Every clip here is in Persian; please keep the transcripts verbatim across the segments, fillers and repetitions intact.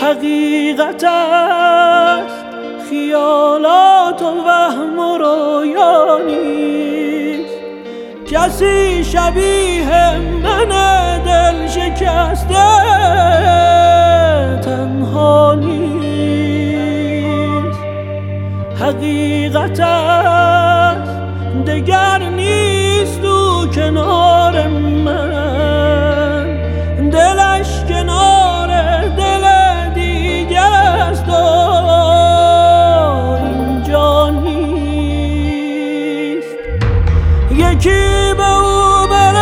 حقیقت است، خیالات و وهم و رویا نیست. کسی شبیه من دل شکسته تنها نیست. حقیقت است دگر نیست او کنار من، دلش کنار دل دیگر است و اینجا نیست. یکی به او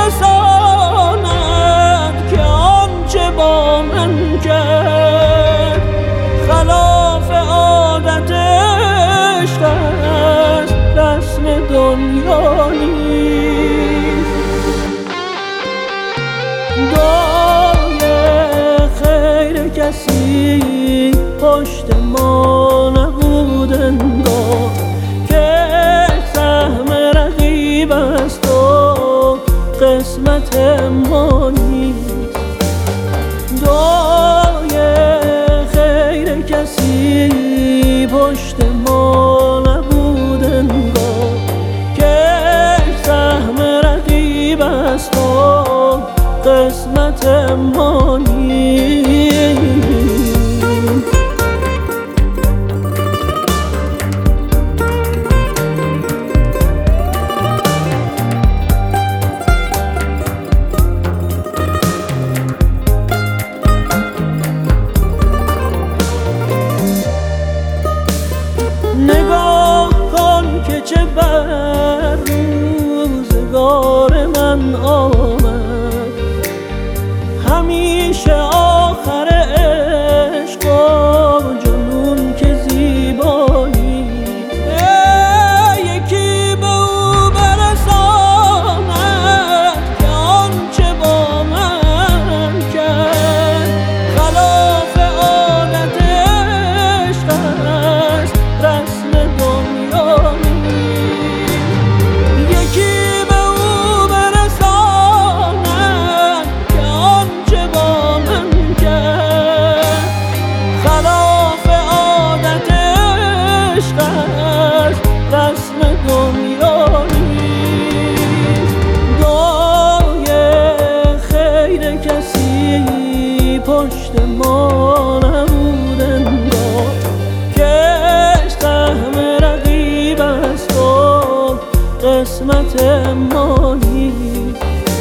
برساند که آنچه با من کرد خلاف عادت عشق است، رسم دنیا نیست. دعای خیر کسی پشت ما نبود انگار، که سهم رقیب است و قسمت ما نیست. دعای خیر کسی پشت ما نبود انگار، که سهم رقیب است و قسمت ما نیست. نگاه کن که چه بر روزگار من آمد، همیشه آخر عشق و جنون که زیبایی. یکی به او برساند که آنچه با من کرد خلاف عادت عشق است، رسم دنیا نیست. یکی به او برساند که آنچه با من کرد خلاف عادت عشق است، رسم دنیا نیست. دعای خیر کسی پشت ما نبود انگار، که سهم رقیب است و قسمت ما نیست.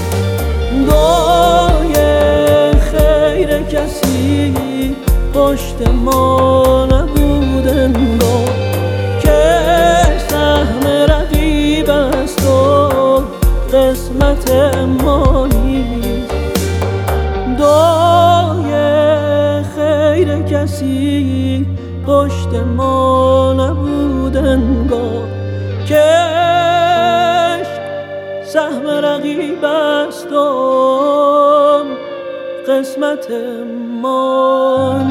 دعای خیر کسی پشت ما نبود انگار، که سهم رقیب است و قسمت ما نیست. دعای خیر کسی پشت ما نبود انگار، که سهم رقیب است و قسمت ما